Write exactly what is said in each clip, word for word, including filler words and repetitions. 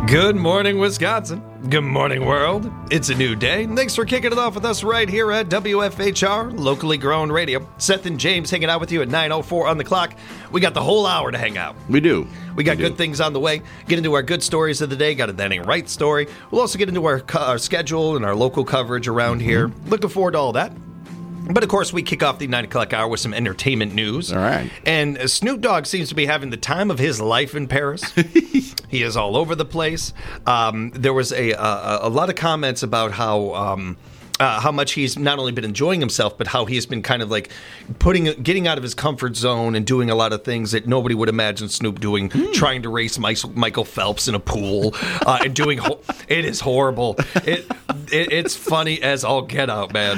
Good morning, Wisconsin. Good morning, world. It's a new day. Thanks for kicking it off with us right here at W F H R, locally grown radio. Seth and James hanging out with you at nine oh four on the clock. We got the whole hour to hang out. We do. We got we good do. things things on the way. Get into our good stories of the day. Got a That Ain't Right story. We'll also get into our, co- our schedule and our local coverage around mm-hmm. here. Looking forward to all that. But, of course, we kick off the nine o'clock hour with some entertainment news. All right. And uh, Snoop Dogg seems to be having the time of his life in Paris. He is all over the place. Um, there was a, a a lot of comments about how um, uh, how much he's not only been enjoying himself, but how he's been kind of like putting getting out of his comfort zone and doing a lot of things that nobody would imagine Snoop doing, mm. trying to race Michael Phelps in a pool uh, and doing ho- it is horrible. It, it it's funny as all get out, man.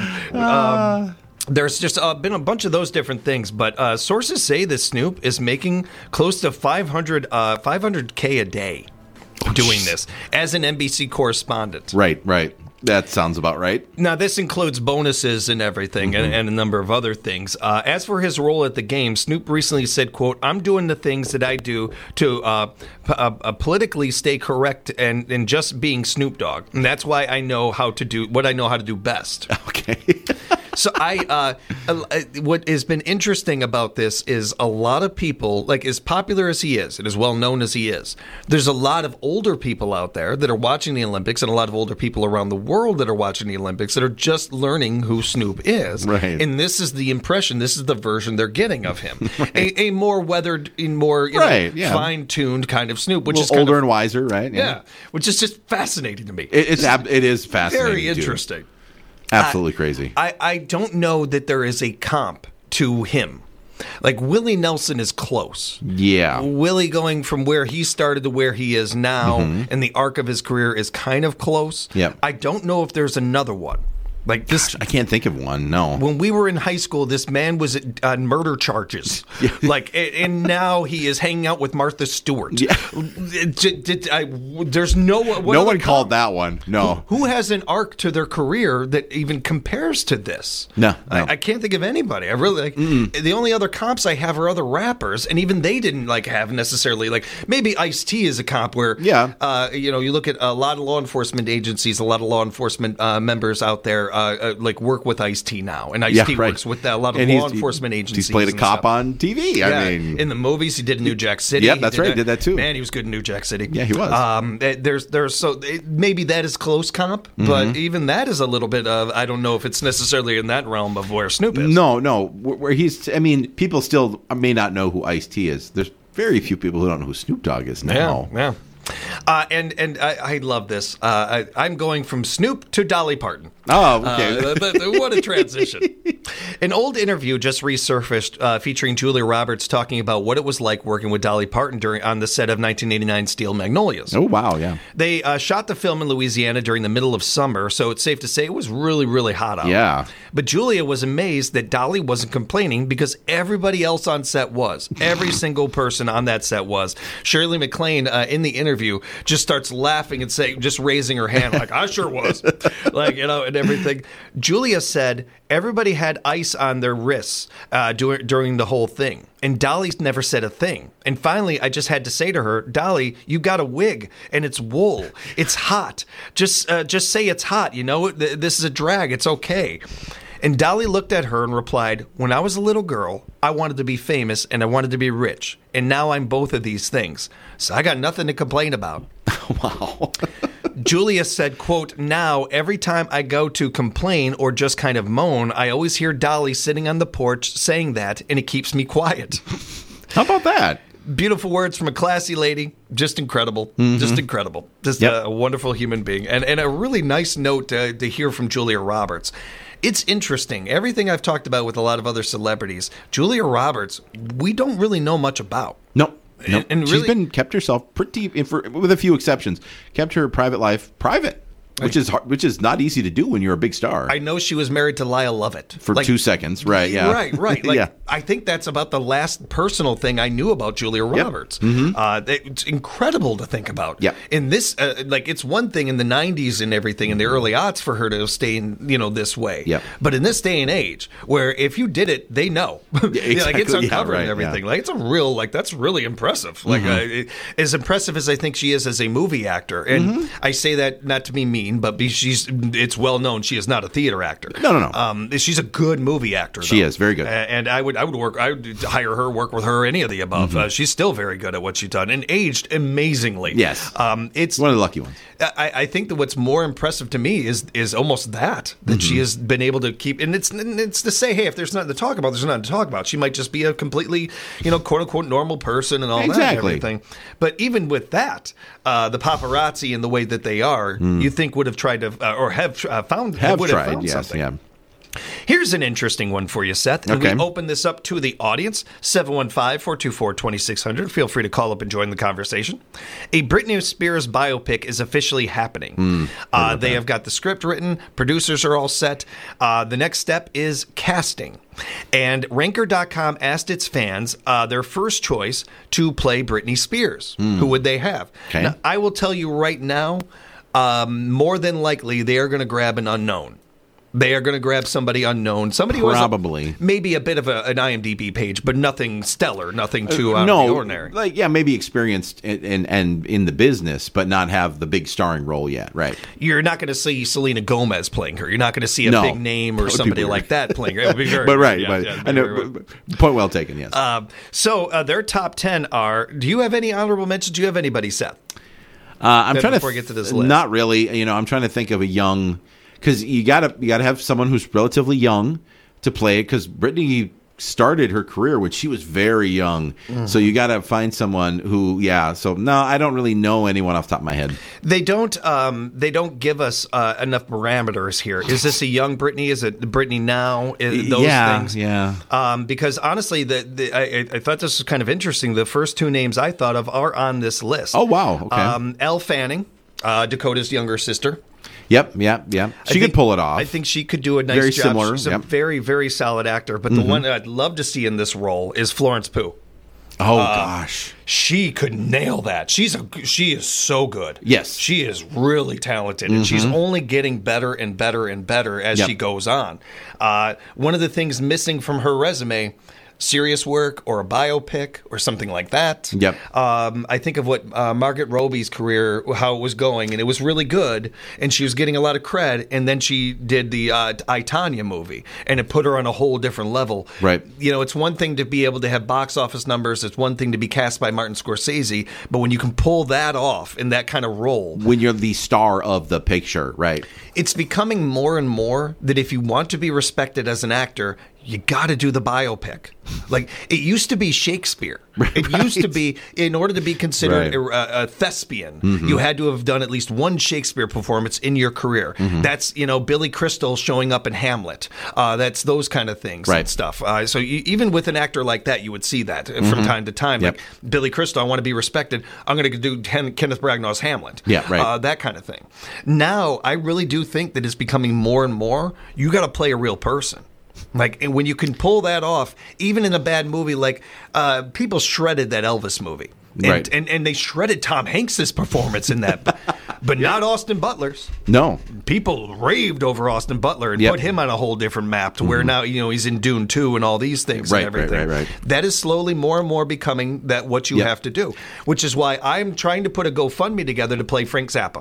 Um, There's just uh, been a bunch of those different things, but uh, sources say that Snoop is making close to five hundred, uh, five hundred K a day doing this as an N B C correspondent. Right, right. That sounds about right. Now, this includes bonuses and everything mm-hmm. and, and a number of other things. Uh, as for his role at the game, Snoop recently said, quote, "I'm doing the things that I do to uh, p- uh, uh, politically stay correct and, and just being Snoop Dogg. And that's why I know how to do what I know how to do best." Okay. So I, uh, what has been interesting about this is a lot of people, like as popular as he is and as well known as he is, there's a lot of older people out there that are watching the Olympics and a lot of older people around the world that are watching the Olympics that are just learning who Snoop is. Right. And this is the impression, this is the version they're getting of him. Right. A, a more weathered, more you right, know, yeah. fine-tuned kind of Snoop, which is older kind of, and wiser, right? Yeah. yeah, which is just fascinating to me. It, it's ab- it is fascinating. Very interesting. Too. Absolutely crazy. I, I don't know that there is a comp to him. Like, Willie Nelson is close. Yeah. Willie going from where he started to where he is now, mm-hmm. and the arc of his career is kind of close. Yep. I don't know if there's another one. Like this, Gosh, I can't think of one. No. When we were in high school, this man was on murder charges. Yeah. Like, and now he is hanging out with Martha Stewart. Yeah. Did, did, I, there's no no one called that one. No. Who, who has an arc to their career that even compares to this? No. no. I, I can't think of anybody. I really like. Mm-mm. The only other comps I have are other rappers, and even they didn't like have necessarily like maybe Ice-T is a comp where yeah. Uh, you know, you look at a lot of law enforcement agencies, a lot of law enforcement uh, members out there. Uh, uh, like work with Ice-T now, and Ice-T yeah, right. works with a lot of and law enforcement agencies. He's played a cop stuff. on T V. I yeah. mean, in the movies, he did New Jack City. Yeah, that's he right. That. Did that too. Man, he was good in New Jack City. Yeah, he was. Um, there's, there's so it, maybe that is close comp, mm-hmm. but even that is a little bit of I don't know if it's necessarily in that realm of where Snoop is. No, no, where he's. I mean, people still may not know who Ice-T is. There's very few people who don't know who Snoop Dogg is now. Yeah. yeah. Uh, and and I, I love this. Uh, I, I'm going from Snoop to Dolly Parton. Oh, okay. Uh, but, but what a transition. An old interview just resurfaced uh, featuring Julia Roberts talking about what it was like working with Dolly Parton during on the set of nineteen eighty-nine Steel Magnolias. Oh, wow, yeah. They uh, shot the film in Louisiana during the middle of summer, so it's safe to say it was really, really hot out. Yeah. But Julia was amazed that Dolly wasn't complaining because everybody else on set was. Every single person on that set was. Shirley MacLaine, uh, in the interview, just starts laughing and saying, just raising her hand like, I sure was. Like, you know, and everything. Julia said everybody had ice on their wrists uh, during, during the whole thing. And Dolly never said a thing. And finally, I just had to say to her, Dolly, you got a wig, and it's wool. It's hot. Just uh, just say it's hot, you know? This is a drag. It's okay. And Dolly looked at her and replied, when I was a little girl, I wanted to be famous and I wanted to be rich. And now I'm both of these things. So I got nothing to complain about. Wow. Julia said, quote, now every time I go to complain or just kind of moan, I always hear Dolly sitting on the porch saying that, and it keeps me quiet. How about that? Beautiful words from a classy lady. Just incredible. Mm-hmm. Just incredible. Just yep. a, a wonderful human being. And, and a really nice note to, to hear from Julia Roberts. It's interesting. Everything I've talked about with a lot of other celebrities, Julia Roberts, we don't really know much about. No. No, and, and she's really, been kept herself pretty, for, with a few exceptions, kept her private life private. which is hard, which is not easy to do when you're a big star. I know she was married to Lyle Lovett for like, two seconds, right? Yeah, right, right. Like, yeah. I think that's about the last personal thing I knew about Julia Roberts. Yep. Mm-hmm. Uh, it's incredible to think about. Yeah, in this, uh, like, it's one thing in the nineties and everything in the early aughts for her to stay in, you know, this way. Yeah, but in this day and age, where if you did it, they know. Yeah, exactly. Yeah, like it's uncovered yeah, right, and everything. Yeah. Like it's a real, like that's really impressive. Like mm-hmm. uh, it, as impressive as I think she is as a movie actor, and mm-hmm. I say that not to be mean, but be, she's it's well known she is not a theater actor. No, no, no. Um, she's a good movie actor. She though. is very good, uh, and I would I would work I would hire her, work with her, any of the above. Mm-hmm. Uh, she's still very good at what she's done and aged amazingly. Yes, um, it's one of the lucky ones. I, I think that what's more impressive to me is is almost that that mm-hmm. she has been able to keep, and it's and it's to say, hey, if there's nothing to talk about, there's nothing to talk about. She might just be a completely, you know, quote unquote normal person and all exactly. that and everything. But even with that, uh, the paparazzi and the way that they are, mm. you think would have tried to uh, or have uh, found have would tried, have found yes, something. Yeah. Here's an interesting one for you, Seth. And okay. we open this up to the audience, seven one five, four two four, two six zero zero. Feel free to call up and join the conversation. A Britney Spears biopic is officially happening. Mm, uh, they that. have got the script written. Producers are all set. Uh, the next step is casting. And Ranker dot com asked its fans uh, their first choice to play Britney Spears. Mm. Who would they have? Okay. Now, I will tell you right now, um, more than likely, they are going to grab an unknown. They are going to grab somebody unknown, somebody probably who has a, maybe a bit of a, an IMDb page, but nothing stellar, nothing too uh, out no, of the ordinary. Like yeah, maybe experienced in, in, and in the business, but not have the big starring role yet. Right? You're not going to see Selena Gomez playing her. You're not going to see a no, big name or somebody like that playing her. It would be very, but right, yeah, but, yeah, I know, point well taken. Yes. Uh, so uh, their top ten are. Do you have any honorable mentions? Do you have anybody, Seth? Uh, I'm Then trying before to I get to this th- list. Not really. You know, I'm trying to think of a young. Because you gotta you gotta have someone who's relatively young to play it. Because Britney started her career when she was very young, mm-hmm. so you gotta find someone who, yeah. So no, I don't really know anyone off the top of my head. They don't. Um, they don't give us uh, enough parameters here. Is this a young Britney? Is it Britney now? Is, those yeah, things. Yeah. Um, because honestly, the, the I, I thought this was kind of interesting. The first two names I thought of are on this list. Oh wow. Okay. Um, Elle Fanning, uh, Dakota's younger sister. Yep, yep, yep. She think, could pull it off. I think she could do a nice very job. Similar. She's yep. a very, very solid actor. But mm-hmm. the one that I'd love to see in this role is Florence Pugh. Oh uh, gosh, she could nail that. She's a she is so good. Yes, she is really talented, and mm-hmm. she's only getting better and better and better as yep. she goes on. Uh, one of the things missing from her resume. Serious work or a biopic or something like that. Yep. Um, I think of what uh, Margaret Robbie's career, how it was going, and it was really good, and she was getting a lot of cred, and then she did the uh, I, Tonya movie, and it put her on a whole different level. Right. You know, it's one thing to be able to have box office numbers, it's one thing to be cast by Martin Scorsese, but when you can pull that off in that kind of role. When you're the star of the picture, right. It's becoming more and more that if you want to be respected as an actor, you got to do the biopic. Like, it used to be Shakespeare. It right. used to be, in order to be considered right. a, a thespian, mm-hmm. you had to have done at least one Shakespeare performance in your career. Mm-hmm. That's, you know, Billy Crystal showing up in Hamlet. Uh, that's those kind of things right. and stuff. Uh, so you, even with an actor like that, you would see that mm-hmm. from time to time. Yep. Like, Billy Crystal, I want to be respected. I'm going to do Ken, Kenneth Bragnall's Hamlet. Yeah, right. Uh, that kind of thing. Now, I really do think that it's becoming more and more, you got to play a real person. Like, and when you can pull that off, even in a bad movie, like uh, people shredded that Elvis movie, and, right. and and they shredded Tom Hanks's performance in that, but not Austin Butler's. No, people raved over Austin Butler and yep. put him on a whole different map to where mm-hmm. now you know he's in Dune two and all these things right, and everything. Right, right, right. That is slowly more and more becoming that what you yep. have to do, which is why I'm trying to put a GoFundMe together to play Frank Zappa.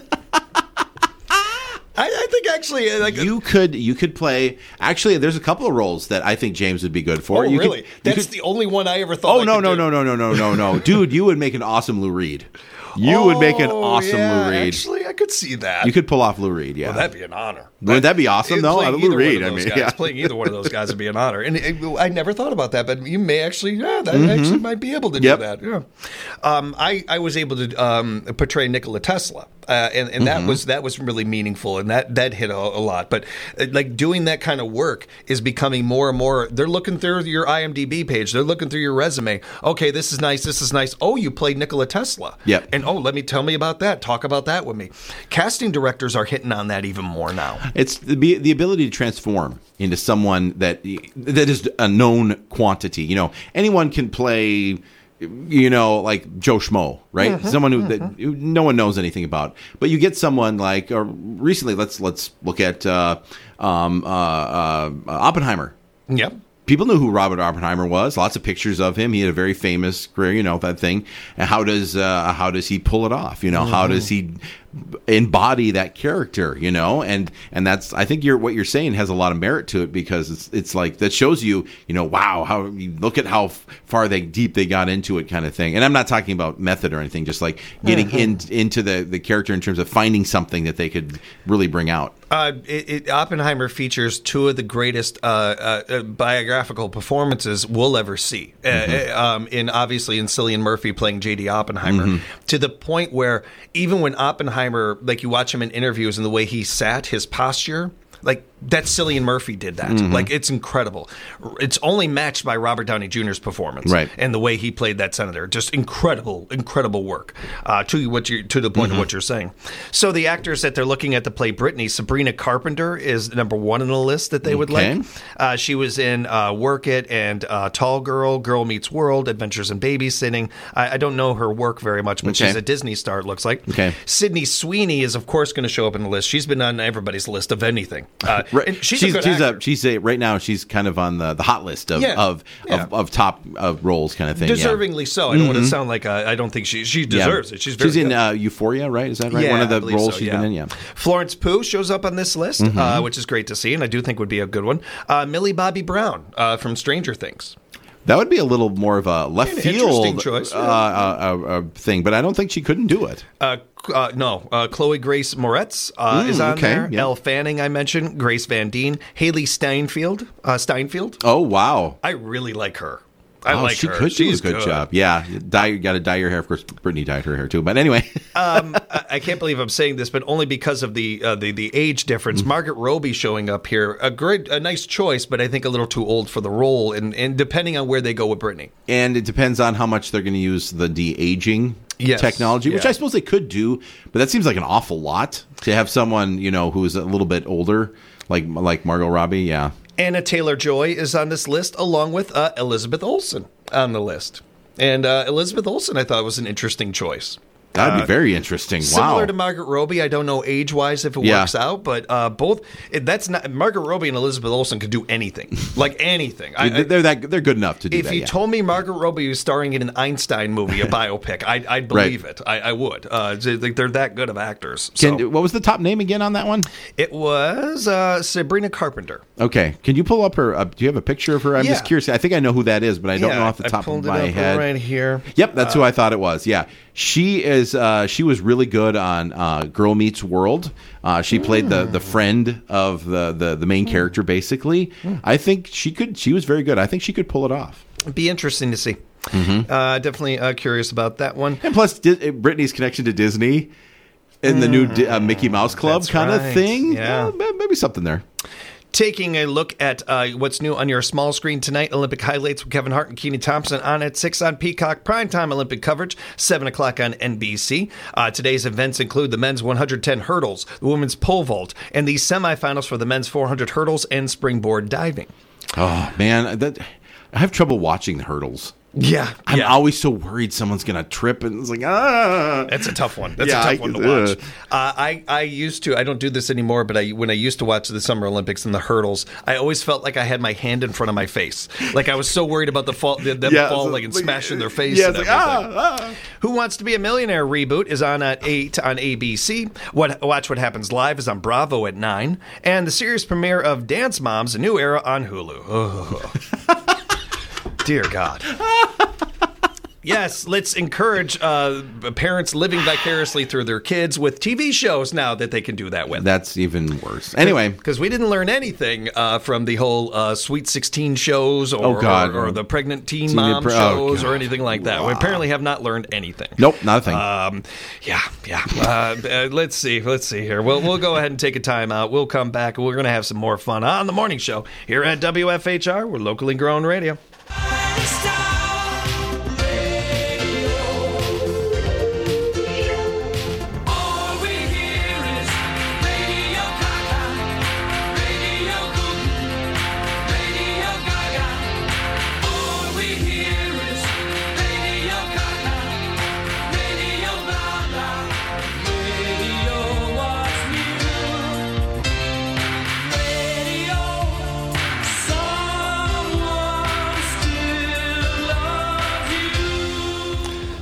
I, I think actually, like you could you could play. Actually, there's a couple of roles that I think James would be good for. Oh, you really? Could, That's could, the only one I ever thought. Oh I no could no do. no no no no no no, dude! You would make an awesome Lou Reed. You oh, would make an awesome yeah, Lou Reed. Actually, I could see that. You could pull off Lou Reed. Yeah, well, that'd be an honor. Wouldn't that be awesome? No, playing Lou Reed. I mean, mean, guys, yeah. playing either one of those guys would be an honor. And it, I never thought about that, but you may actually, yeah, that mm-hmm. actually might be able to yep. do that. Yeah. Um, I I was able to um, portray Nikola Tesla. Uh, and and that mm-hmm. was that was really meaningful, and that, that hit a, a lot. But uh, like doing that kind of work is becoming more and more. They're looking through your IMDb page. They're looking through your resume. Okay, this is nice. This is nice. Oh, you played Nikola Tesla. Yep. And oh, let me tell me about that. Talk about that with me. casting directors are hitting on that even more now. It's the the ability to transform into someone that that is a known quantity. You know, anyone can play, you know, like Joe Schmo, right? Mm-hmm, Someone who, mm-hmm. that who no one knows anything about. But you get someone like, or recently, let's let's look at uh, um, uh, uh, Oppenheimer. Yep. People knew who Robert Oppenheimer was. Lots of pictures of him. He had a very famous career, you know, that thing. And how does uh, how does he pull it off? You know, mm-hmm. how does he embody that character? You know, and and that's I think you're what you're saying has a lot of merit to it, because it's it's like that shows you, you know, wow, how you look at how far they deep they got into it, kind of thing. And I'm not talking about method or anything, just like getting mm-hmm. in into the the character in terms of finding something that they could really bring out. Uh, it, it, Oppenheimer features two of the greatest uh, uh, biographical performances we'll ever see. Mm-hmm. Uh, um, in obviously in Cillian Murphy playing J D Oppenheimer, mm-hmm. to the point where even when Oppenheimer, like you watch him in interviews and the way he sat, his posture, like that Cillian Murphy did that. Mm-hmm. Like it's incredible. It's only matched by Robert Downey Junior's performance, right? And the way he played that senator, just incredible, incredible work. Uh, to what you to the point mm-hmm. of what you're saying. So the actors that they're looking at to play Brittany, Sabrina Carpenter is number one on the list that they would okay. like. Uh, she was in uh, Work It and uh, Tall Girl, Girl Meets World, Adventures in Babysitting. I, I don't know her work very much, but okay. she's a Disney star. It looks like. Okay. Sydney Sweeney is of course going to show up in the list. She's been on everybody's list of anything. Uh, Right. And she's, she's a good she's actor. a she's a right now she's kind of on the, the hot list of Yeah. of, Yeah. of of top of roles, kind of thing. Deservingly yeah. so. I don't mm-hmm. want to sound like a, I don't think she she deserves yeah. it. She's very she's in good. uh, Euphoria, right? Is that right? Yeah, One of I the believe roles so, she's yeah. been in. Yeah. Florence Pugh shows up on this list, mm-hmm. uh, which is great to see, and I do think would be a good one. Uh, Millie Bobby Brown uh, from Stranger Things. That would be a little more of a left An field interesting choice, yeah. uh, uh, uh, thing, but I don't think she couldn't do it. Uh, uh, no, uh, Chloe Grace Moretz uh, Mm, is on okay, there. yeah. Elle Fanning, I mentioned. Grace Van Dien. Haley Steinfeld. Uh, Steinfeld. Oh wow! I really like her. I oh, like she her. could do She's a good, good. job. Yeah, dye, you got to dye your hair. Of course, Brittany dyed her hair too. But anyway, um, I, I can't believe I'm saying this, but only because of the uh, the the age difference. Mm-hmm. Margaret Robbie showing up here, a great, a nice choice, but I think a little too old for the role, and, and depending on where they go with Brittany. And it depends on how much they're going to use the de-aging yes. technology, which yeah. I suppose they could do, but that seems like an awful lot to have someone, you know, who is a little bit older, like like Margot Robbie. Yeah. Anna Taylor-Joy is on this list, along with uh, Elizabeth Olsen on the list. And uh, Elizabeth Olsen, I thought, was an interesting choice. That'd be Uh, very interesting. Similar Wow. to Margaret Robbie, I don't know age-wise if it Yeah. works out, but uh, both it, that's not Margaret Robbie and Elizabeth Olsen could do anything, like anything. I, I, they're that they're good enough to do if that. you yeah. told me Margaret Robbie was starring in an Einstein movie, a biopic, I'd, I'd believe it. I, I would. Uh, they're that good of actors. So. Can, what was the top name again on that one? It was uh, Sabrina Carpenter. Okay. Can you pull up her? Uh, do you have a picture of her? I'm Yeah. just curious. I think I know who that is, but I don't yeah, know off the I top pulled of my it up head. right here. Yep, that's uh, who I thought it was. Yeah, she is. Uh, she was really good on uh, Girl Meets World. Uh, she played the the friend of the the, the main character. Basically, I think she could. She was very good. I think she could pull it off. It'd be interesting to see. Mm-hmm. Uh, definitely uh, curious about that one. And plus, Di- Britney's connection to Disney and the new Di- uh, Mickey Mouse Club That's kind right. of thing. Yeah. Uh, maybe something there. Taking a look at uh, what's new on your small screen tonight, Olympic highlights with Kevin Hart and Kenan Thompson on at six on Peacock, primetime Olympic coverage, seven o'clock on N B C. Uh, today's events include the men's one hundred ten hurdles, the women's pole vault, and the semifinals for the men's four hundred hurdles and springboard diving. Oh, man. that I have trouble watching the hurdles. Yeah. I'm yeah. always so worried someone's going to trip, and it's like, ah. That's a tough one. That's Yeah, a tough I- one to watch. Uh, I, I used to, I don't do this anymore, but I when I used to watch the Summer Olympics and the hurdles, I always felt like I had my hand in front of my face. Like I was so worried about the fall, them Yeah, falling so- and like, smashing their face yeah, and it's everything. like, ah, ah. Who Wants to Be a Millionaire reboot is on at eight on A B C. What Watch What Happens Live is on Bravo at nine. And the series premiere of Dance Moms, A New Era on Hulu. Oh. Dear God. Yes, let's encourage uh, parents living vicariously through their kids with T V shows now that they can do that with. That's even worse. Anyway. Because we didn't learn anything uh, from the whole uh, Sweet sixteen shows or, Oh, God. or, or the pregnant teen, Teen mom pre- oh, shows or God. anything like that. We Wow. apparently have not learned anything. Nope, not a thing. Um, yeah, yeah. Uh, uh, let's see. Let's see here. We'll, we'll go ahead and take a time out. We'll come back. We're going to have some more fun on the morning show here at W F H R. We're locally grown radio. All we hear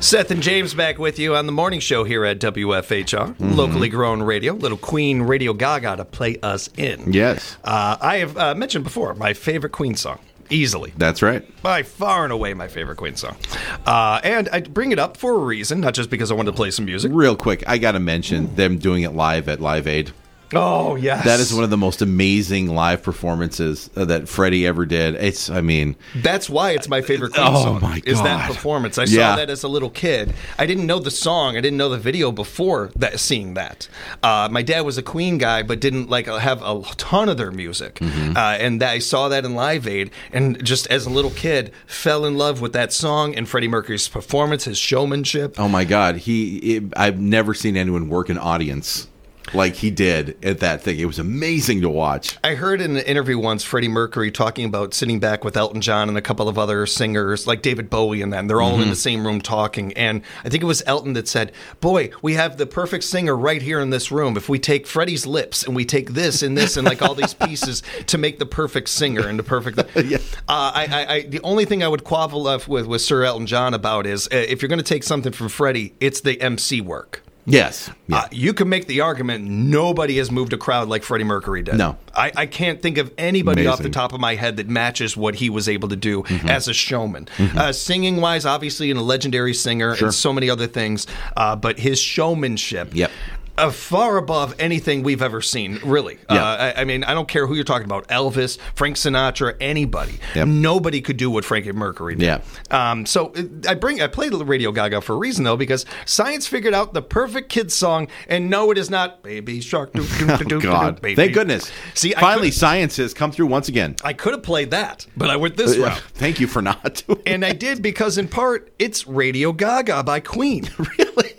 Seth and James back with you on the morning show here at W F H R, mm-hmm. locally grown radio. Little Queen Radio Gaga to play us in. Yes. Uh, I have uh, mentioned before my favorite Queen song. Easily. That's right. By far and away my favorite Queen song. Uh, and I bring it up for a reason, not just because I wanted to play some music. Real quick, I got to mention them doing it live at Live Aid. Oh, yes. That is one of the most amazing live performances that Freddie ever did. It's, I mean... That's why it's my favorite Queen oh song, my God. is that performance. I yeah. saw that as a little kid. I didn't know the song. I didn't know the video before that, seeing that. Uh, my dad was a Queen guy, but didn't like have a ton of their music. Mm-hmm. Uh, and that, I saw that in Live Aid, and just as a little kid, fell in love with that song and Freddie Mercury's performance, his showmanship. Oh, my God. He, it, I've never seen anyone work an audience like he did at that thing. It was amazing to watch. I heard in an interview once Freddie Mercury talking about sitting back with Elton John and a couple of other singers like David Bowie and them. They're all mm-hmm. in the same room talking. And I think it was Elton that said, boy, we have the perfect singer right here in this room. If we take Freddie's lips and we take this and this and like all these pieces to make the perfect singer and the perfect... yeah. uh, I, I, I, the only thing I would quabble with, with Sir Elton John about is uh, if you're going to take something from Freddie, it's the M C work. Yes. Yeah. Uh, you can make the argument nobody has moved a crowd like Freddie Mercury did. No. I, I can't think of anybody Amazing. off the top of my head that matches what he was able to do mm-hmm. as a showman. Mm-hmm. Uh, Singing-wise, obviously, and a legendary singer sure. and so many other things, uh, but his showmanship... Yep. Uh, far above anything we've ever seen, really. Yeah. Uh, I, I mean, I don't care who you're talking about, Elvis, Frank Sinatra, anybody. Yep. Nobody could do what Frankie Mercury did. Yeah. Um, so I bring I played Radio Gaga for a reason, though, because science figured out the perfect kids song, and no, it is not Baby Shark. Doo, doo, doo, doo, oh, God. Doo, baby. Thank goodness. See, Finally, science has come through once again. I could have played that, but I went this Uh, route. Thank you for not doing And I did because, in part, it's Radio Gaga by Queen. Really?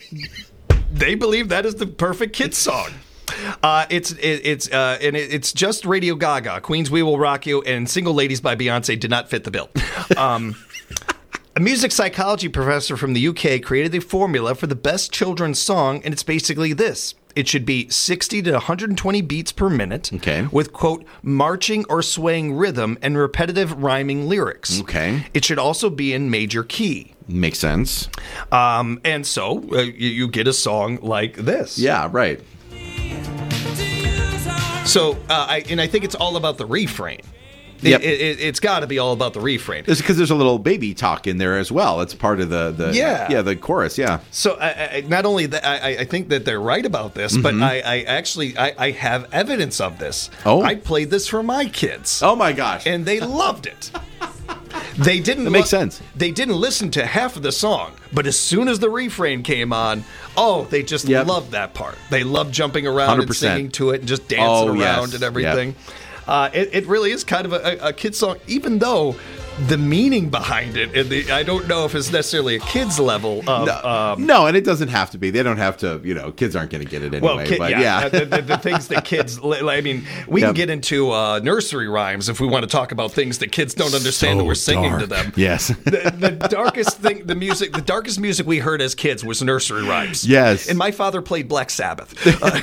They believe that is the perfect kids song. Uh, it's it, it's uh, and it, it's just Radio Gaga, Queen's "We Will Rock You," and "Single Ladies" by Beyonce did not fit the bill. Um, a music psychology professor from the U K created a formula for the best children's song, and it's basically this. It should be sixty to one hundred twenty beats per minute okay. with, quote, marching or swaying rhythm and repetitive rhyming lyrics. Okay. It should also be in major key. Makes sense. Um, and so uh, you, you get a song like this. Yeah, right. So, uh, I, and I think it's all about the refrain. Yep. It, it, it's got to be all about the refrain. It's because there's a little baby talk in there as well. It's part of the, the yeah. yeah, the chorus, yeah. So I, I, not only that, I, I think that they're right about this, mm-hmm. but I, I actually I, I have evidence of this. Oh. I played this for my kids. Oh, my gosh. And they loved it. They didn't. That makes lo- sense. They didn't listen to half of the song, but as soon as the refrain came on, oh, they just Yep. loved that part. They loved jumping around one hundred and percent. singing to it and just dancing Oh, around yes. and everything. Yep. Uh, it, it really is kind of a, a kid's song, even though the meaning behind it, and the, I don't know if it's necessarily a kid's level of... No, um, no, and it doesn't have to be. They don't have to, you know, kids aren't going to get it anyway. Well, kid, but yeah, yeah. the, the, the things that kids... I mean, we Yep. can get into uh, nursery rhymes if we want to talk about things that kids don't understand So that we're singing dark. to them. Yes. the, the darkest thing, the music, the darkest music we heard as kids was nursery rhymes. Yes. And my father played Black Sabbath. Uh,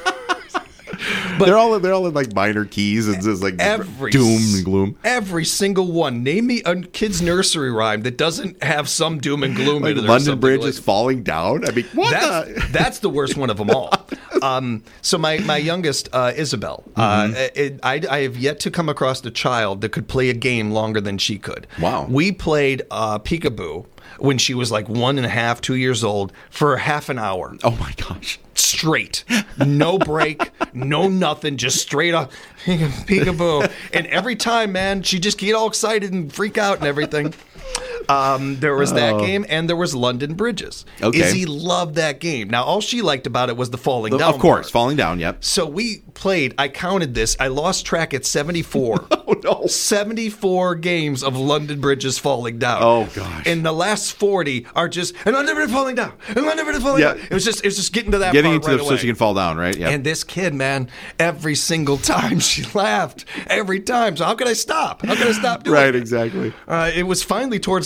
But they're all they're all in like minor keys and just like every, doom and gloom. Every single one. Name me a kid's nursery rhyme that doesn't have some doom and gloom Like in it. London or Bridge like, is falling down. I mean, what? That's, the? that's the worst one of them all. Um, so my my youngest uh, Isabel, Mm-hmm. uh, it, I, I have yet to come across a child that could play a game longer than she could. Wow. We played uh, Peekaboo when she was like one and a half, two years old, for half an hour. Oh my gosh. Straight. No break, no nothing, just straight up peekaboo. And every time, man, she'd just get all excited and freak out and everything. Um, there was that Oh. game, and there was London Bridges. Okay. Izzy loved that game. Now, all she liked about it was the falling The- down of course, part. falling down. Yep. So we played, I counted this, I lost track at seventy-four. Oh no. seventy-four games of London Bridges falling down. Oh, gosh. And the last forty are just, and London Bridge falling down, and London Bridge falling Yeah. down. It was just, it was just getting to that Getting part into right the away. so she can fall down, right? Yeah. And this kid, man, every single time she laughed, every time. So how can I stop? How can I stop doing Right, it? exactly. Uh, it was finally towards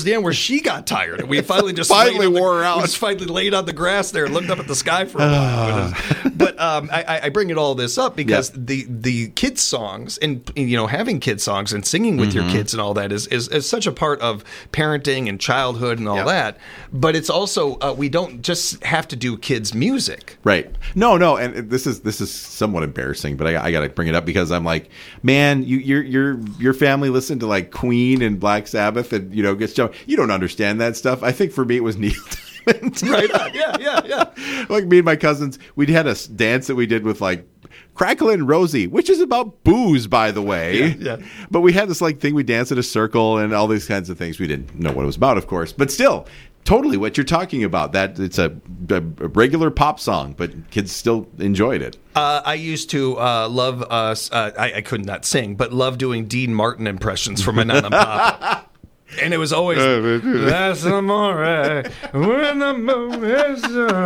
the end where she got tired. And we finally just Finally laid on wore the, her out. We just finally laid on the grass there and looked up at the sky for a while. But um, I, I bring it all this up because yeah. the the kids songs and, you know, having kids songs and singing with mm-hmm. your kids and all that is, is is such a part of parenting and childhood and all yep. that. But it's also uh, we don't just have to do kids music. Right. No, no, and this is this is somewhat embarrassing, but I, I got to bring it up because I'm like, man, you your your your family listened to like Queen and Black Sabbath and you know gets you don't understand that stuff. I think for me it was Neil Diamond. Right on. Yeah, yeah, yeah. Like me and my cousins, we had a dance that we did with like Cracklin' Rosie, which is about booze, by the way. Yeah, yeah. But we had this like thing we danced in a circle and all these kinds of things. We didn't know what it was about, of course, but still. Totally what you're talking about. That it's a, a regular pop song, but kids still enjoyed it. Uh, I used to uh, love, uh, uh, I, I could not sing, but love doing Dean Martin impressions for my Nana and Papa. And it was always, that's amore, when the moon is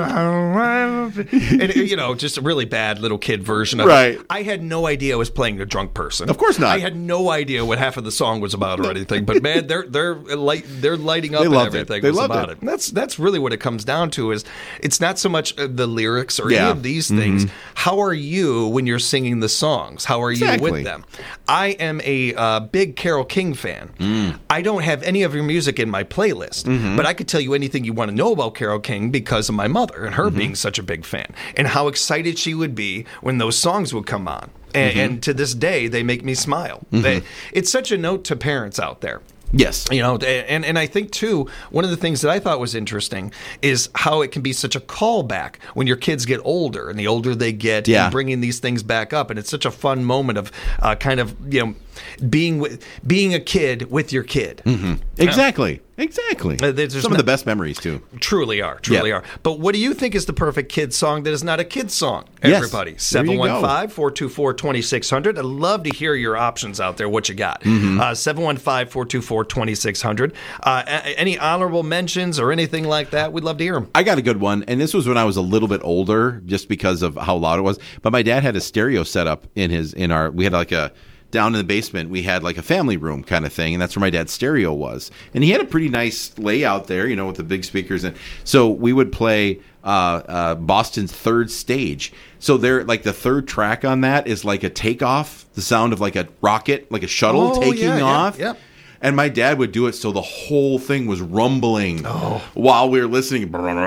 and, you know, just a really bad little kid version of right. it. I had no idea I was playing a drunk person. Of course not. I had no idea what half of the song was about or anything. But man, they're they're light, they're lighting up they and loved everything it. They was loved about it. it. And that's that's really what it comes down to. Is it's not so much the lyrics or yeah. any of these things. Mm-hmm. How are you when you're singing the songs? How are exactly. you with them? I am a uh, big Carole King fan. Mm. I don't have any of your music in my playlist, mm-hmm. but I could tell you anything you want to know about Carole King because of my mother and her mm-hmm. being such a big fan and how excited she would be when those songs would come on. And, mm-hmm. and to this day, they make me smile. Mm-hmm. They, it's such a note to parents out there. Yes. You know, and, and I think, too, one of the things that I thought was interesting is how it can be such a callback when your kids get older and the older they get yeah. and bringing these things back up. And it's such a fun moment of uh, kind of, you know, being with, being a kid with your kid. Mm-hmm. Exactly. Know? Exactly. Uh, Some no, of the best memories, too. Truly are. Truly yeah. are. But what do you think is the perfect kid song that is not a kid song, yes. everybody? seven one five, four two four, two six zero zero. I'd love to hear your options out there, what you got. Mm-hmm. Uh, seven one five, four two four, two six zero zero. Uh, any honorable mentions or anything like that? We'd love to hear them. I got a good one, and this was when I was a little bit older just because of how loud it was. But my dad had a stereo set up in his, in our, we had like a, down in the basement, we had like a family room kind of thing, and that's where my dad's stereo was. And he had a pretty nice layout there, you know, with the big speakers. And so we would play uh, uh, Boston's Third Stage. So there, like the third track on that is like a takeoff, the sound of like a rocket, like a shuttle oh, taking yeah, off. Yeah, yeah. And my dad would do it so the whole thing was rumbling oh. while we were listening,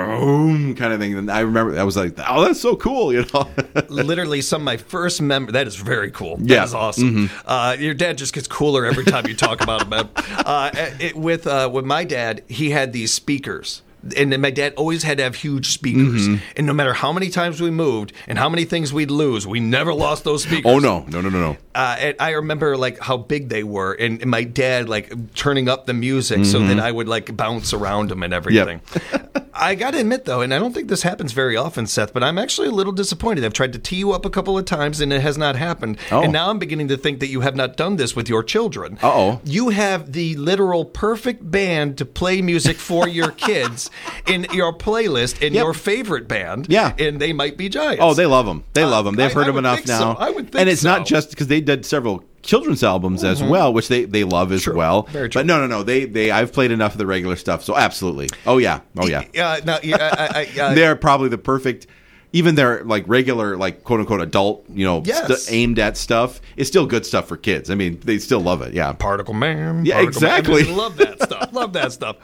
boom, kind of thing. And I remember I was like, "Oh, that's so cool!" You know, literally some of my first mem. That is very cool. That yeah. is awesome. Mm-hmm. Uh, your dad just gets cooler every time you talk about him. Uh, it, with uh, with my dad, he had these speakers. And then my dad always had to have huge speakers. Mm-hmm. And no matter how many times we moved and how many things we'd lose, we never lost those speakers. Oh, no. No, no, no, no. Uh, and I remember, like, how big they were. And, and my dad, like, turning up the music mm-hmm. so that I would, like, bounce around them and everything. Yep. I got to admit, though, and I don't think this happens very often, Seth, but I'm actually a little disappointed. I've tried to tee you up a couple of times, and it has not happened. Oh. And now I'm beginning to think that you have not done this with your children. Uh-oh. You have the literal perfect band to play music for your kids in your playlist in yep. your favorite band. Yeah. And they might be Giants. Oh, they love them. They love them. They've I, heard I them enough think now. So. I would think and it's so. not just because they did several children's albums mm-hmm. as well, which they, they love as true. well. Very true. But no, no, no. They they I've played enough of the regular stuff, so absolutely. Oh yeah, oh yeah. Uh, no, yeah, I, I, uh, they're probably the perfect. Even their like regular like quote unquote adult, you know, yes. st- aimed at stuff is still good stuff for kids. I mean, they still love it. Yeah, Particle Man. Yeah, Particle exactly. Man. I love that stuff. Love that stuff.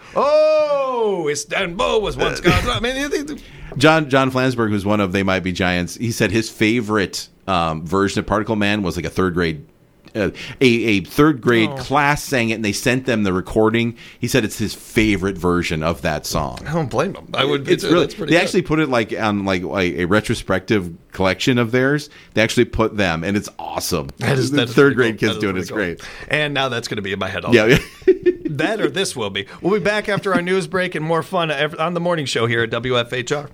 Oh, Istanbul was once God's. I mean, John John Flansburgh, who's one of They Might Be Giants, he said his favorite um, version of Particle Man was like a third grade. Uh, a, a third grade oh. class sang it, and they sent them the recording. He said it's his favorite version of that song. I don't blame him. I would. It's, it's really. They good. actually put it like on like, like a retrospective collection of theirs. They actually put them, and it's awesome. That is the that is third grade cool. kids doing it. It's cool. great. And now that's going to be in my head all yeah. day. That or this will be. We'll be back after our news break and more fun on the morning show here at W F H R.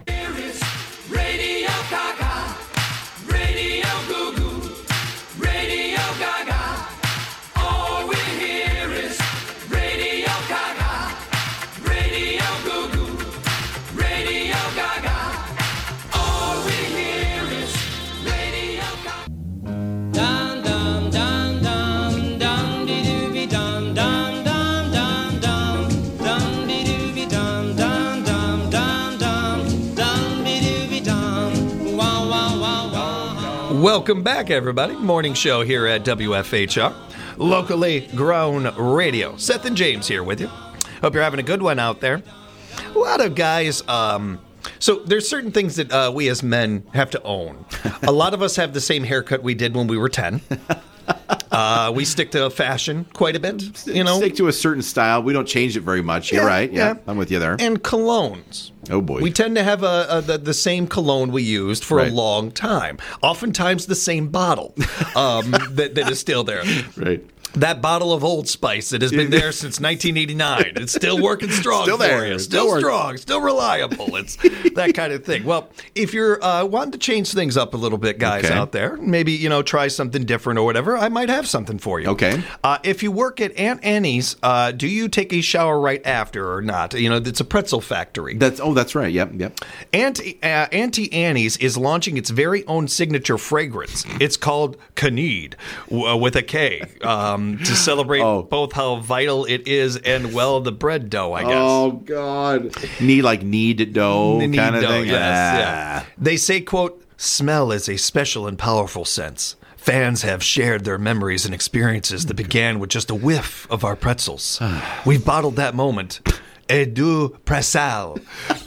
Welcome back, everybody. Morning show here at W F H R, locally grown radio. Seth and James here with you. Hope you're having a good one out there. A lot of guys, um, so there's certain things that uh, we as men have to own. A lot of us have the same haircut we did when we were ten. Uh, we stick to fashion quite a bit, you know. Stick to a certain style. We don't change it very much. You're Yeah, right. Yeah, yeah. I'm with you there. And colognes. Oh, boy. We tend to have a, a the, the same cologne we used for Right. a long time. Oftentimes the same bottle um, that, that is still there. Right. That bottle of Old Spice that has been there since nineteen eighty-nine. It's still working strong Still for there. you. Still Still working. strong. Still reliable. It's that kind of thing. Well, if you're uh, wanting to change things up a little bit, guys Okay. out there, maybe, you know, try something different or whatever, I might have something for you. Okay. Uh, if you work at Aunt Annie's, uh, do you take a shower right after or not? You know, it's a pretzel factory. That's oh, that's right. Yep, yep. Auntie, uh, Auntie Annie's is launching its very own signature fragrance. It's called Knead, w- uh, with a K, um, to celebrate Oh. both how vital it is and, well, the bread dough, I guess. Oh God. Need like knead dough The knead kind of dough, thing. yes, Ah. yeah. They say, quote, smell is a special and powerful sense. Fans have shared their memories and experiences that began with just a whiff of our pretzels. We've bottled that moment. Et du Pressal.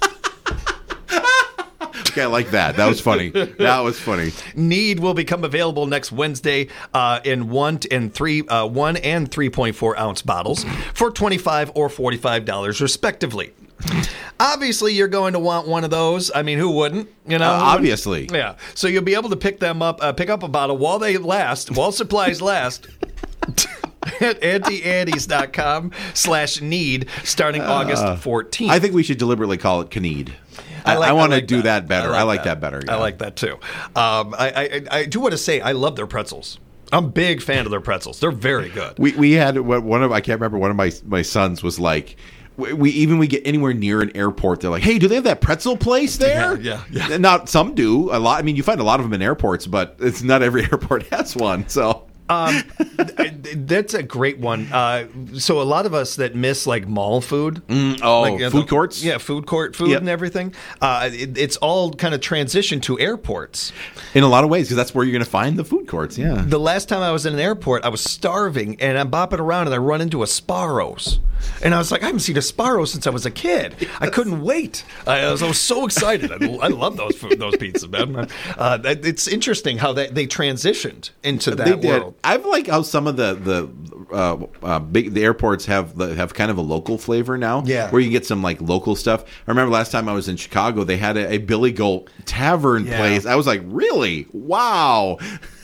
Okay, I like that. That was funny. That was funny. Need will become available next Wednesday uh, in one and three, uh, one and three point four ounce bottles for twenty-five or forty-five dollars respectively. Obviously, you're going to want one of those. I mean, who wouldn't? You know, Uh, Who wouldn't? obviously. Yeah. So you'll be able to pick them up, uh, pick up a bottle while they last, while supplies last. At auntie-annies.com slash need starting August fourteenth. I think we should deliberately call it Knead. I, like- I want to like do that, better. I like, that, that. better. I yeah. like that too. Um, I, I I do want to say I love their pretzels. I'm a big fan of their pretzels. They're very good. We we had one of I can't remember one of my my sons was like we, we even we get anywhere near an airport they're like, hey, do they have that pretzel place there? Yeah, yeah, yeah. Not some do a lot. I mean, you find a lot of them in airports, but it's not every airport has one. So Um, th- that's a great one. Uh, so a lot of us that miss like mall food, oh, like, you know, food the- courts? yeah, food court food Yep. and everything. Uh, it, it's all kind of transitioned to airports. in a lot of ways, because that's where you're going to find the food courts. Yeah. The last time I was in an airport, I was starving and I'm bopping around and I run into a Sparrows. And I was like, I haven't seen a Sparrow since I was a kid. I couldn't wait. I was, I was so excited. I, I love those food, those pizzas, man. Uh, that- it's interesting how that they transitioned into that They did. world. I like how some of the the uh, uh, big the airports have the, have kind of a local flavor now. Yeah. where you can get some like local stuff. I remember last time I was in Chicago, they had a, a Billy Goat Tavern Yeah. place. I was like, really? Wow.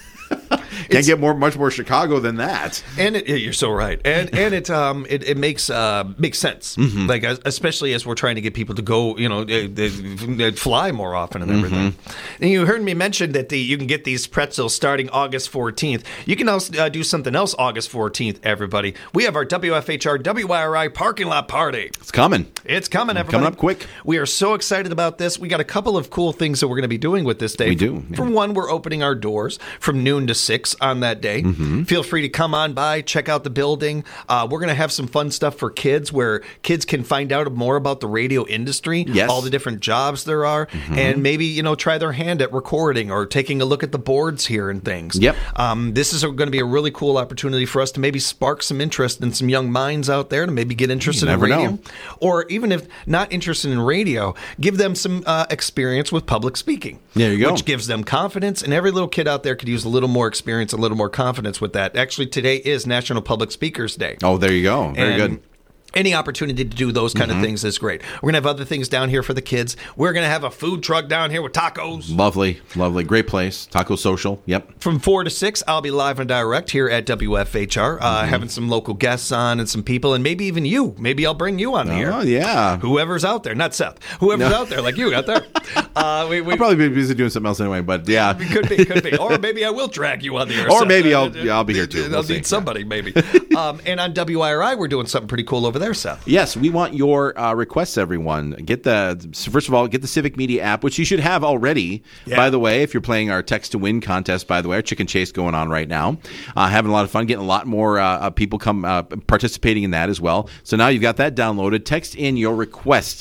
Can't get more much more Chicago than that. And it, you're so right, and and it um it, it makes uh makes sense, Mm-hmm. like as- especially as we're trying to get people to go, you know, they, they, they fly more often and everything. Mm-hmm. And you heard me mention that the you can get these pretzels starting August fourteenth. You can also uh, do something else August fourteenth. Everybody, we have our W F H R W Y R I parking lot party. It's coming. It's coming, everybody. Coming up quick. We are so excited about this. We got a couple of cool things that we're going to be doing with this day. We do, yeah. For one, we're opening our doors from noon to six on that day. Mm-hmm. Feel free to come on by, check out the building. Uh, we're going to have some fun stuff for kids where kids can find out more about the radio industry, Yes. all the different jobs there are, Mm-hmm. and maybe, you know, try their hand at recording or taking a look at the boards here and things. Yep. Um, this is going to be a really cool opportunity for us to maybe spark some interest in some young minds out there to maybe get interested in never radio. know. Or even if not interested in radio, give them some uh, experience with public speaking. There you go. Which gives them confidence, and every little kid out there could use a little more experience, a little more confidence with that. Actually, today is National Public Speakers Day. Oh, there you go. Very And good. Mm-hmm. Any opportunity to do those kind of things is great. We're going to have other things down here for the kids. We're going to have a food truck down here with tacos. Lovely, lovely, great place. Taco Social. Yep. From four to six, I'll be live and direct here at W F H R, uh, Mm-hmm. having some local guests on and some people, and maybe even you. Maybe I'll bring you on the air. Oh yeah. Whoever's out there, not Seth. Whoever's out there, like you out there. Uh, we, we, I'll probably be busy doing something else anyway, but yeah. could be, could be. Or maybe I will drag you on the air. Or Seth. maybe Uh, I'll- yeah, I'll be here too. I'll We'll need see. somebody, maybe. um, and on W I R I, we're doing something pretty cool over there, Seth. Yes, we want your uh, requests, everyone. Get the first of all, get the Civic Media app, which you should have already. Yeah. By the way, if you're playing our text to win contest, by the way, our chicken chase going on right now, uh, having a lot of fun, getting a lot more uh, uh, people come uh, participating in that as well. So now you've got that downloaded. Text in your requests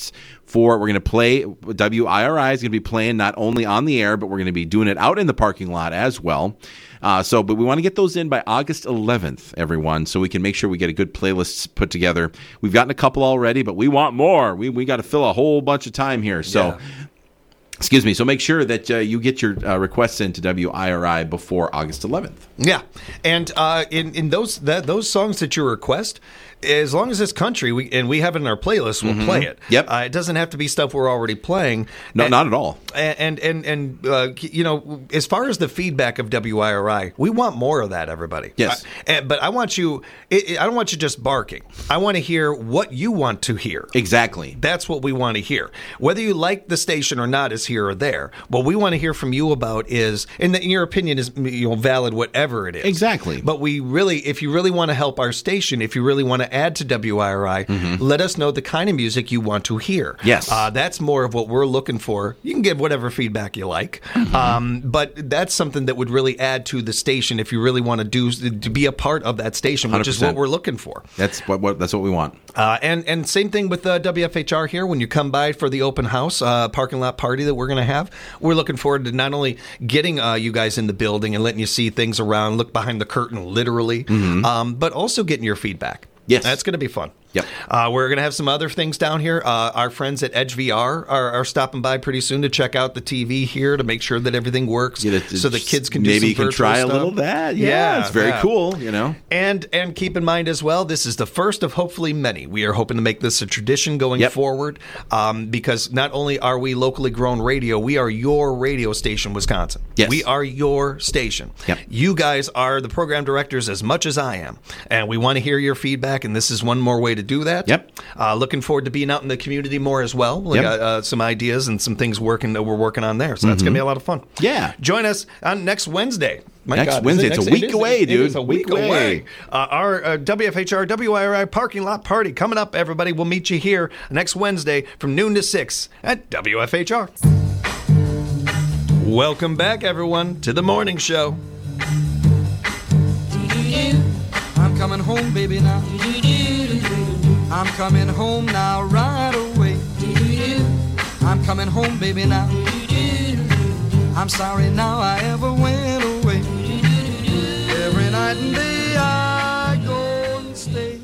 for, we're going to play, W I R I is going to be playing not only on the air, but we're going to be doing it out in the parking lot as well. Uh, so, but we want to get those in by August eleventh, everyone, so we can make sure we get a good playlist put together. We've gotten a couple already, but we want more. We we got to fill a whole bunch of time here. So, yeah. Excuse me. So make sure that uh, you get your uh, requests into W I R I before August eleventh. Yeah, and uh, in in those that, those songs that you request, as long as it's country we, and we have it in our playlist, we'll mm-hmm. play it. Yep. Uh, it doesn't have to be stuff we're already playing. No, and, not at all. And and and uh, you know, as far as the feedback of W I R I, we want more of that, everybody. Yes. I, but I want you. I don't want you just barking. I want to hear what you want to hear. Exactly. That's what we want to hear. Whether you like the station or not is here or there. What we want to hear from you about is, and in your opinion is, you know, valid, whatever it is. Exactly. But we really, if you really want to help our station, if you really want to add to W I R I, mm-hmm. let us know the kind of music you want to hear. Yes. Uh, that's more of what we're looking for. You can give whatever feedback you like, mm-hmm. um, but that's something that would really add to the station if you really want to do to be a part of that station, which one hundred percent is what we're looking for. That's what, what that's what we want. Uh, and and same thing with uh, W F H R here. When you come by for the open house uh, parking lot party that we're going to have, we're looking forward to not only getting uh, you guys in the building and letting you see things around, look behind the curtain, literally, mm-hmm. um, but also getting your feedback. Yes, that's going to be fun. Yep. Uh, we're going to have some other things down here. Uh, our friends at Edge V R are, are stopping by pretty soon to check out the T V here to make sure that everything works, yeah, so the kids can do maybe some you can try stuff. a little of that. Yeah, yeah it's very yeah. cool. You know, and and keep in mind as well, this is the first of hopefully many. We are hoping to make this a tradition going yep. forward, um, because not only are we locally grown radio, we are your radio station, Wisconsin. Yes, we are your station. Yep. You guys are the program directors as much as I am, and we want to hear your feedback. And this is one more way to do that. Yep. Uh, looking forward to being out in the community more as well. We yep. got uh, some ideas and some things working that we're working on there. So that's mm-hmm. going to be a lot of fun. Yeah. Join us on next Wednesday. My next God, Wednesday. It it's next, a week it is, away, it, dude. It is a week, week away. away. Uh, our uh, W F H R W I R I parking lot party coming up, everybody. We'll meet you here next Wednesday from noon to six at W F H R. Welcome back, everyone, to the morning show. I'm coming home, baby, now. I'm coming home now, right away. I'm coming home, baby, now. I'm sorry now I ever went away. Every night and day I go and stay.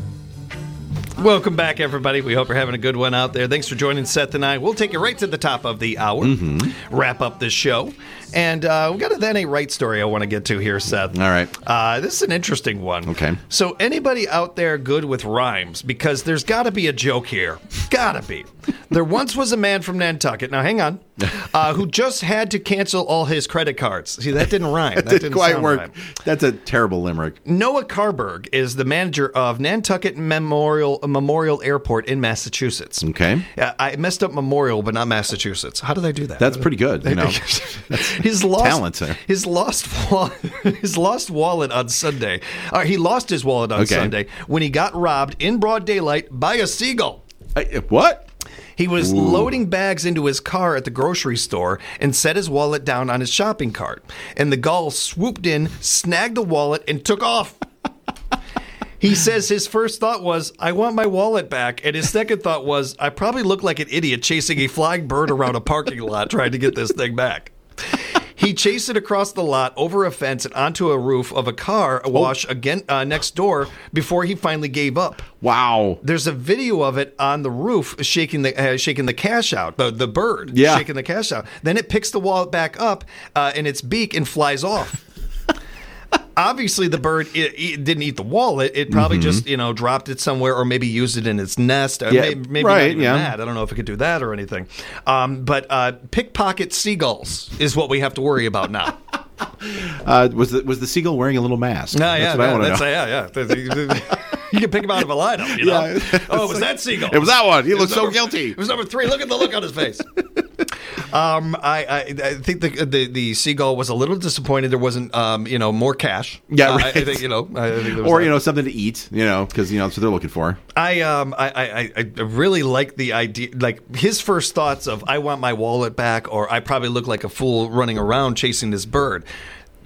Welcome back, everybody. We hope you're having a good one out there. Thanks for joining Seth and I. We'll take you right to the top of the hour, mm-hmm. wrap up this show. And uh, we got a That Ain't Right story I want to get to here, Seth. All right. Uh, this is an interesting one. Okay. So anybody out there good with rhymes? Because there's got to be a joke here. Gotta be. There once was a man from Nantucket. Now, hang on. Uh, who just had to cancel all his credit cards. See, that didn't rhyme. That, that didn't, didn't quite sound work. Right. That's a terrible limerick. Noah Carberg is the manager of Nantucket Memorial Memorial Airport in Massachusetts. Okay. Uh, I messed up Memorial, but not Massachusetts. How did I do that? That's pretty good. You know, his lost talent there. His lost wallet, his lost wallet on Sunday. Uh, he lost his wallet on okay. Sunday when he got robbed in broad daylight by a seagull. I, what? He was Ooh. loading bags into his car at the grocery store and set his wallet down on his shopping cart. And the gull swooped in, snagged the wallet, and took off. He says his first thought was, I want my wallet back. And his second thought was, I probably look like an idiot chasing a flying bird around a parking lot trying to get this thing back. He chased it across the lot, over a fence, and onto a roof of a car wash oh. again uh, next door before he finally gave up. Wow! There's a video of it on the roof shaking the uh, shaking the cash out, the the bird yeah. shaking the cash out. Then it picks the wallet back up uh, in its beak and flies off. Obviously, the bird it, it didn't eat the wallet. It probably mm-hmm. just, you know, dropped it somewhere or maybe used it in its nest. Yeah, maybe maybe right, not even yeah. that. I don't know if it could do that or anything. Um, but uh, pickpocket seagulls is what we have to worry about now. Uh, was the was the seagull wearing a little mask? No, yeah, that's what yeah, I want to that's, know. yeah, yeah. You can pick him out of a lineup, you know? Yeah. Oh, it was that seagull. It was that one. He looked so number, guilty. It was number three. Look at the look on his face. Um, I, I, I think the, the the seagull was a little disappointed there wasn't, um, you know, more cash. Yeah, right. Uh, I think, you know, I think there was or that. you know, something to eat, you know, because you know that's what they're looking for. I um I, I I really like the idea, like his first thoughts of I want my wallet back, or I probably look like a fool running around chasing this bird.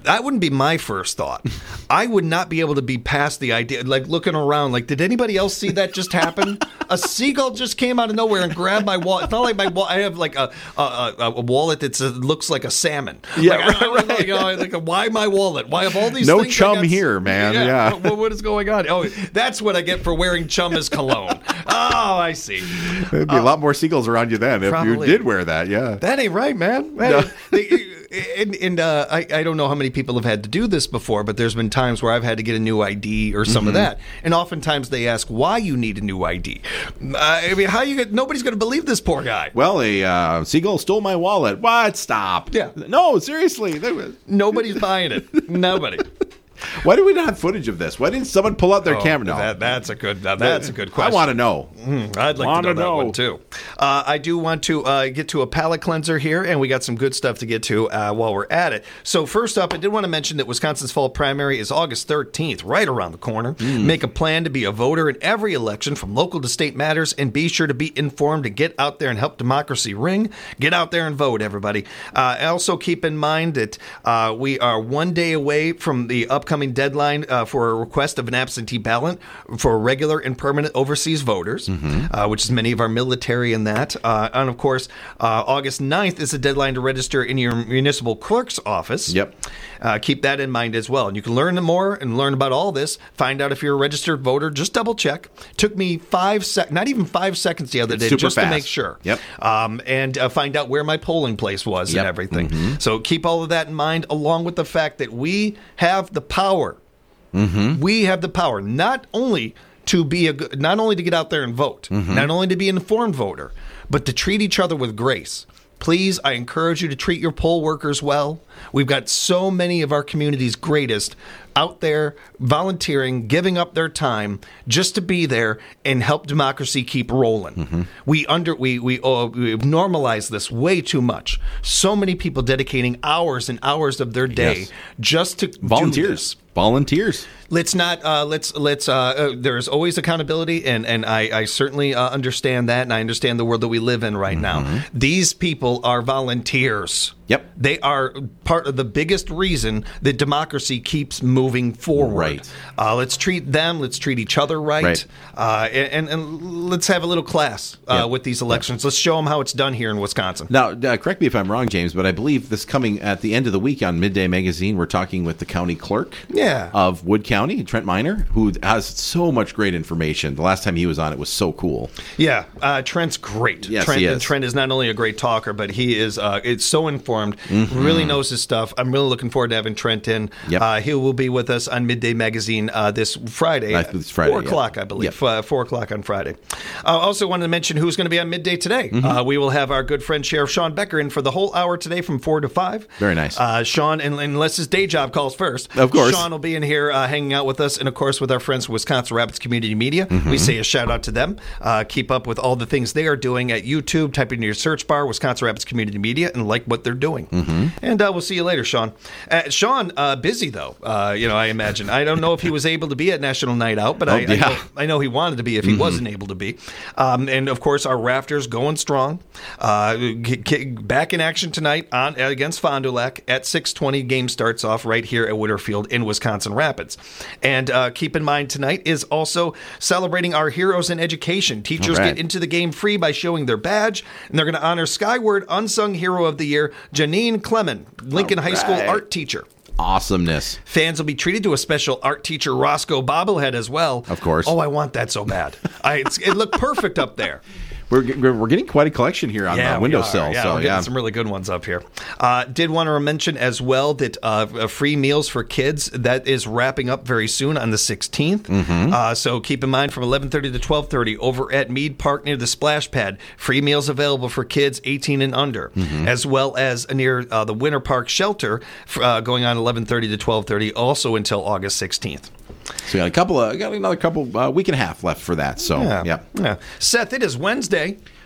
That wouldn't be my first thought. I would not be able to be past the idea, like looking around, like, did anybody else see that just happen? A seagull just came out of nowhere and grabbed my wallet. It's not like my wallet. I have like a a, a, a wallet that looks like a salmon. Yeah, like, right, right. You know, like, why my wallet? Why have all these No things I chum got- here, man. Yeah. What, what is going on? Oh, that's what I get for wearing chum as cologne. Oh, I see. There'd be a lot more seagulls around you then if probably. you did wear that. Yeah. That ain't right, man. No. They- And, and uh, I, I don't know how many people have had to do this before, but there's been times where I've had to get a new I D or some Mm-hmm. of that. And oftentimes they ask why you need a new I D. Uh, I mean, how you get, nobody's going to believe this poor guy. Well, a uh, seagull stole my wallet. What? Stop. Yeah. No, seriously. They was- Nobody's buying it. Nobody. Why do we not have footage of this? Why didn't someone pull out their Oh, camera? No. that, that's a good. Now that's a good question. I want to know. Mm, I'd like Wanna to know that know. one too. Uh, I do want to uh, get to a palate cleanser here, and we got some good stuff to get to uh, while we're at it. So first up, I did want to mention that Wisconsin's fall primary is August thirteenth, right around the corner. Make a plan to be a voter in every election, from local to state matters, and be sure to be informed to get out there and help democracy ring. Get out there and vote, everybody. Uh, also, keep in mind that uh, we are one day away from the upcoming deadline uh, for a request of an absentee ballot for regular and permanent overseas voters, uh, which is many of our military and that. Uh, and of course, uh, August ninth is the deadline to register in your municipal clerk's office. Yep. Uh, keep that in mind as well. And you can learn more and learn about all this. Find out if you're a registered voter. Just double check. Took me five sec, not even five seconds the other day, Super just fast. to make sure. Yep. Um, and uh, find out where my polling place was Yep. and everything. So keep all of that in mind, along with the fact that we have the power. Mm-hmm. We have the power not only to be a good- not only to get out there and vote, Mm-hmm. not only to be an informed voter, but to treat each other with grace. Please, I encourage you to treat your poll workers well. We've got so many of our community's greatest out there volunteering, giving up their time just to be there and help democracy keep rolling. Mm-hmm. We under we we uh, we've normalized this way too much. So many people dedicating hours and hours of their day Yes. just to do Volunteers. this. Volunteers. Let's not. Uh, let's. Let's. Uh, uh, there's always accountability, and and I, I certainly uh, understand that, and I understand the world that we live in right now. These people are volunteers. Yep. They are part of the biggest reason that democracy keeps moving forward. Right. Uh, let's treat them. Let's treat each other right. Right. Uh, and, and let's have a little class uh, Yeah. with these elections. Let's show them how it's done here in Wisconsin. Now, uh, correct me if I'm wrong, James, but I believe this coming at the end of the week on Midday Magazine, we're talking with the county clerk Yeah. of Wood County, Trent Miner, who has so much great information. The last time he was on, it was so cool. Yeah, uh, Trent's great. Yes, Trent, he and is. Trent is not only a great talker, but he is uh, it's so informed, Mm-hmm. really knows his stuff. I'm really looking forward to having Trent in. Yep. Uh, he will be with us on Midday Magazine uh, this Friday. I think it's Friday, four yeah. o'clock, I believe. Yep. Uh, four o'clock on Friday. I uh, also wanted to mention who's going to be on Midday today. Mm-hmm. Uh, we will have our good friend Sheriff Sean Becker in for the whole hour today from four to five. Very nice. Uh, Sean, and, unless his day job calls first, Of course. Sean will be in here uh, hanging out with us, and of course with our friends Wisconsin Rapids Community Media. Mm-hmm. We say a shout out to them. Uh, keep up with all the things they are doing at YouTube. Type in your search bar Wisconsin Rapids Community Media and like what they're doing. Mm-hmm. And uh, we'll see you later, Sean. Uh, Sean, uh, busy though. Uh, you know, I imagine. I don't know if he was able to be at National Night Out, but Oh, I, I, yeah. know, I know he wanted to be if he wasn't able to be. Um, and of course, our Rafters going strong. Uh, g- g- back in action tonight on against Fond du Lac at six twenty. Game starts off right here at Witterfield in Wisconsin Rapids. And uh, keep in mind, tonight is also celebrating our heroes in education. Teachers All right. get into the game free by showing their badge, and they're going to honor Skyward Unsung Hero of the Year, Janine Clement, Lincoln All High School right. art teacher. Awesomeness. Fans will be treated to a special art teacher Roscoe bobblehead as well. Of course. Oh, I want that so bad. I, it's, it looked perfect up there. We're, we're we're getting quite a collection here on the we windowsill. are. Yeah, so we're getting yeah, some really good ones up here. Uh, did want to mention as well that uh, free meals for kids, that is wrapping up very soon on the sixteenth. Mm-hmm. Uh, so keep in mind from eleven thirty to twelve thirty over at Mead Park near the Splash Pad. Free meals available for kids eighteen and under, Mm-hmm. as well as near uh, the Winter Park Shelter uh, going on eleven thirty to twelve thirty, also until August sixteenth. so we got a couple of got another couple uh, week and a half left for that. So yeah, yeah. Seth, it is Wednesday.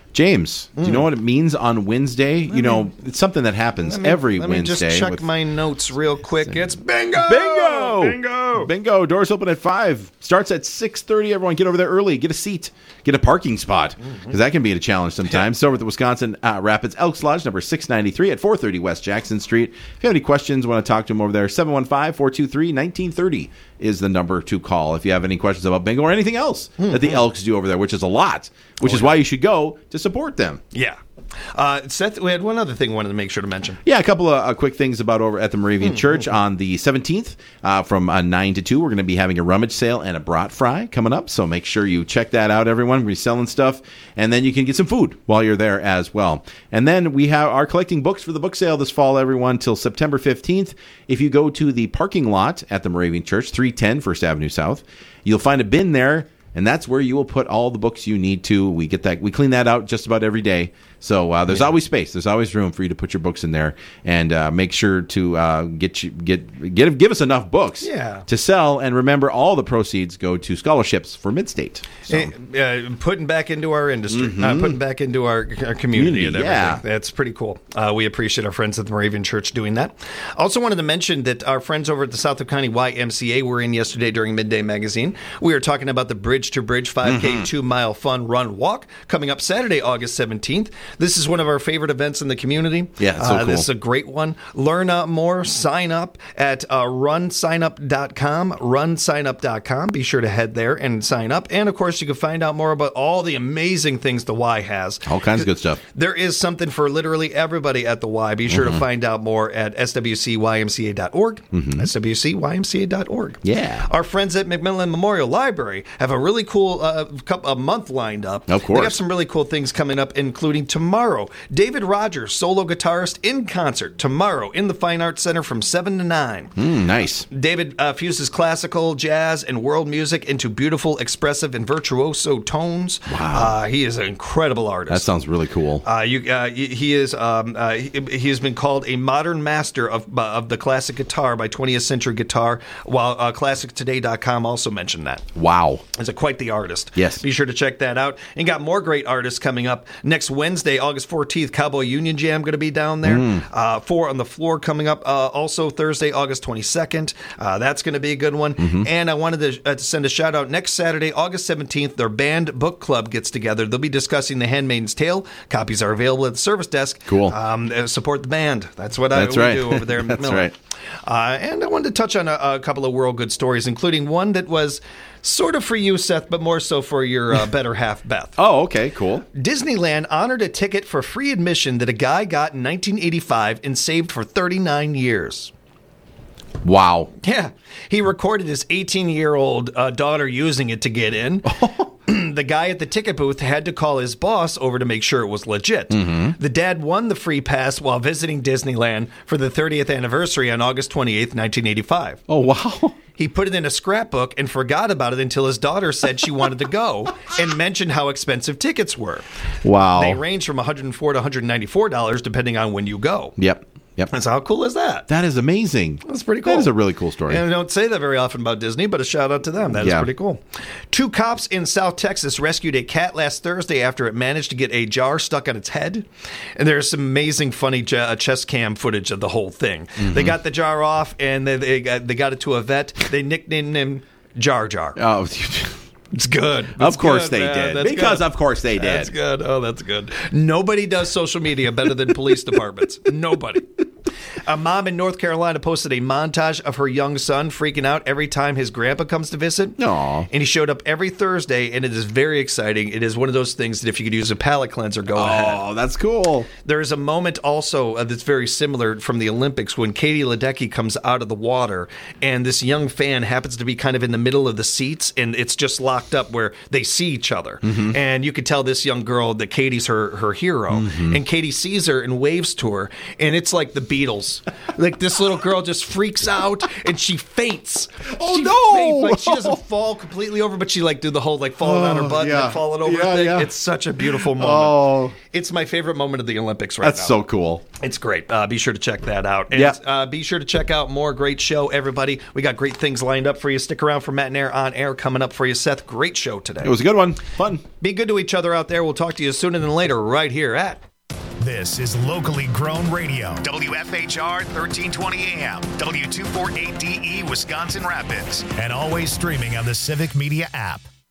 James, do you know what it means on Wednesday? You know, it's something that happens Let me- every let me Wednesday. just check with- my notes real quick. It's bingo! Bingo! Bingo! Bingo! Doors open at five. Starts at six thirty. Everyone get over there early. Get a seat. Get a parking spot. Because that can be a challenge sometimes. So over at the Wisconsin uh, Rapids Elks Lodge, number six ninety-three at four thirty West Jackson Street. If you have any questions, want to talk to them over there, seven one five, four two three, one nine three zero is the number to call if you have any questions about bingo or anything else that the Elks do over there, which is a lot, which is why you should go to support them. Yeah. Uh, Seth, we had one other thing I wanted to make sure to mention. Yeah, a couple of uh, quick things about over at the Moravian Church on the seventeenth uh, from uh, nine to two. We're going to be having a rummage sale and a brat fry coming up, so make sure you check that out, everyone. We're selling stuff, and then you can get some food while you're there as well. And then we have are collecting books for the book sale this fall, everyone, till September fifteenth. If you go to the parking lot at the Moravian Church, three ten First Avenue South, you'll find a bin there. And that's where you will put all the books you need to. We get that. We clean that out just about every day. So uh, there's yeah. always space. There's always room for you to put your books in there, and uh, make sure to uh, get you get get give us enough books yeah. to sell. And remember, all the proceeds go to scholarships for Midstate. So. Uh, putting back into our industry, Mm-hmm. uh, putting back into our, our community, Community, and everything. yeah. That's pretty cool. Uh, we appreciate our friends at the Moravian Church doing that. Also wanted to mention that our friends over at the South County Y M C A were in yesterday during Midday Magazine. We were talking about the Bridge to Bridge five K mm-hmm. two-mile fun run walk coming up Saturday, August seventeenth. This is one of our favorite events in the community. Yeah, it's so uh, cool. This is a great one. Learn uh, more. Sign up at uh, run sign up dot com. run sign up dot com. Be sure to head there and sign up. And, of course, you can find out more about all the amazing things the Y has. All kinds of good stuff. There is something for literally everybody at the Y. Be sure mm-hmm. to find out more at S W C Y M C A dot org. Mm-hmm. S W C Y M C A dot org. Yeah. Our friends at McMillan Memorial Library have a really cool uh, couple, a month lined up. Of course. They have some really cool things coming up, including tomorrow. David Rogers, solo guitarist in concert, tomorrow in the Fine Arts Center from seven to nine. Mm, nice. David uh, fuses classical, jazz, and world music into beautiful, expressive, and virtuoso tones. Wow. Uh, he is an incredible artist. That sounds really cool. Uh, you, uh, he is. Um, uh, he, he has been called a modern master of uh, of the classic guitar by twentieth Century Guitar, while uh, classic today dot com also mentioned that. Wow. He's a, quite the artist. Yes. Be sure to check that out. And got more great artists coming up. Next Wednesday, August fourteenth, Cowboy Union Jam going to be down there. Mm. Uh, Four on the Floor coming up. Uh, also Thursday, August twenty-second. Uh, that's going to be a good one. Mm-hmm. And I wanted to, uh, to send a shout out. Next Saturday, August seventeenth, their band book club gets together. They'll be discussing The Handmaid's Tale. Copies are available at the service desk. Cool. Um, uh, support the band. That's what That's I right. do over there in That's McMillan. right. Uh, and I wanted to touch on a, a couple of world good stories, including one that was sort of for you, Seth, but more so for your uh, better half, Beth. Oh, okay, cool. Disneyland honored a ticket for free admission that a guy got in nineteen eighty-five and saved for thirty-nine years. Wow. Yeah. He recorded his eighteen-year-old uh, daughter using it to get in. The guy at the ticket booth had to call his boss over to make sure it was legit. Mm-hmm. The dad won the free pass while visiting Disneyland for the thirtieth anniversary on August twenty-eighth, nineteen eighty-five. Oh, wow. He put it in a scrapbook and forgot about it until his daughter said she wanted to go and mentioned how expensive tickets were. Wow. They range from one hundred four dollars to one hundred ninety-four dollars depending on when you go. Yep. Yep. That's how cool is that? That is amazing. That's pretty cool. That is a really cool story. And I don't say that very often about Disney, but a shout out to them. That is yeah. pretty cool. Two cops in South Texas rescued a cat last Thursday after it managed to get a jar stuck on its head. And there's some amazing, funny j- chest cam footage of the whole thing. Mm-hmm. They got the jar off, and they they got, they got it to a vet. They nicknamed him Jar Jar. Oh, it's good. It's of course good, they man. did. That's because good. of course they did. That's good. Oh, that's good. Nobody does social media better than police departments. Nobody. A mom in North Carolina posted a montage of her young son freaking out every time his grandpa comes to visit. Aww. And he showed up every Thursday, and it is very exciting. It is one of those things that if you could use a palate cleanser, go oh, ahead. Oh, that's cool. There is a moment also uh, that's very similar from the Olympics when Katie Ledecky comes out of the water, and this young fan happens to be kind of in the middle of the seats, and it's just locked up where they see each other. Mm-hmm. And you could tell this young girl that Katie's her, her hero. Mm-hmm. And Katie sees her and waves to her, and it's like the Beatles Olympics. Like this little girl just freaks out and she faints. Oh, she no! faints. Like she doesn't fall completely over, but she like do the whole like falling on her butt yeah. and then falling over Yeah, thing. yeah. It's such a beautiful moment. Oh. It's my favorite moment of the Olympics right That's now. so cool. It's great. Uh, be sure to check that out. And Yeah. uh, be sure to check out more great show, everybody. We got great things lined up for you. Stick around for Matt and Air on air coming up for you. Seth, great show today. It was a good one. Fun. Be good to each other out there. We'll talk to you sooner than later right here at... This is locally grown radio. W F H R thirteen twenty A M, W two forty-eight D E, Wisconsin Rapids. And always streaming on the Civic Media app.